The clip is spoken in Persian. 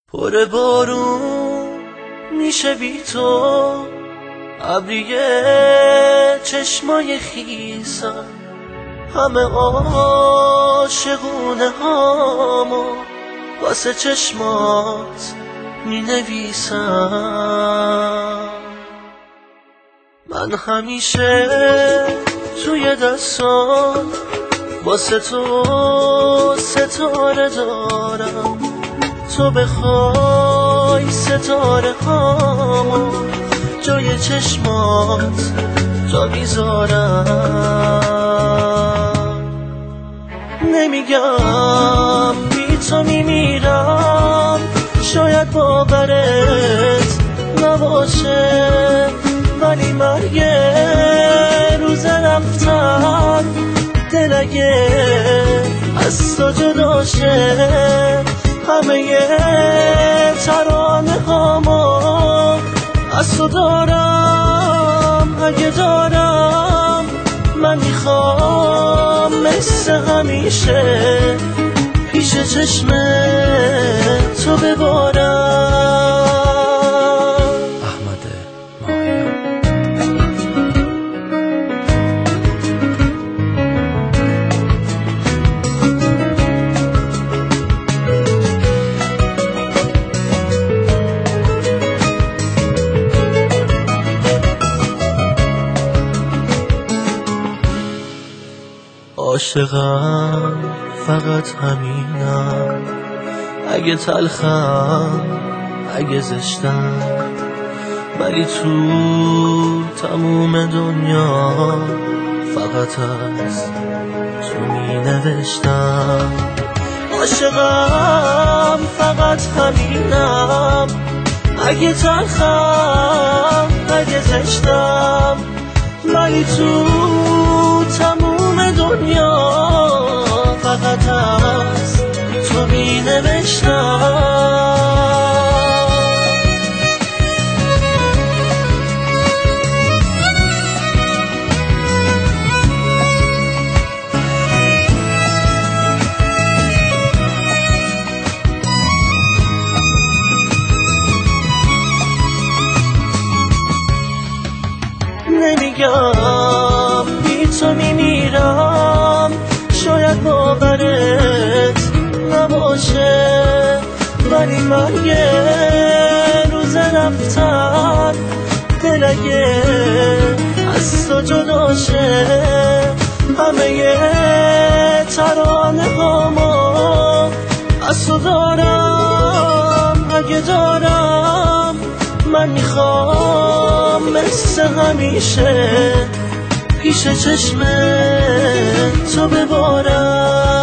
پر بارون میشه بی تو، ابریه چشمای خیسم، همه عاشقونه هامو واسه چشمات می نویسم. من همیشه توی دستان واسه تو ستاره دارم، تو بخوای ستاره هامو جای چشمات جا میذارم. نمیگم بی تو میمیرم، شاید باورت نباشه، ولی مرگ روز رفتن دل اگه از تو جداشه، همه ترانه هامو از تو دارم. اگه دارم من میخوام مثل همیشه پیش چشم تو ببارم. احمد ماهیان. عاشقم فقط همینم، اگه تلخم اگه زشتم، ولی تو تموم دنیا فقط از تو می نوشتم. عاشقم فقط همینم، اگه تلخم اگه زشتم، ولی تو تموم دنیا فقط از تو می نوشتم. نمیگم بی تو میمیرم، شاید باورت نباشه، ولی مرگ روز رفتن دل اگه از تو جداشه، همه ترانه هامو از تو دارم. اگه دارم من میخوام مثل همیشه پیش چشم تو ببارم.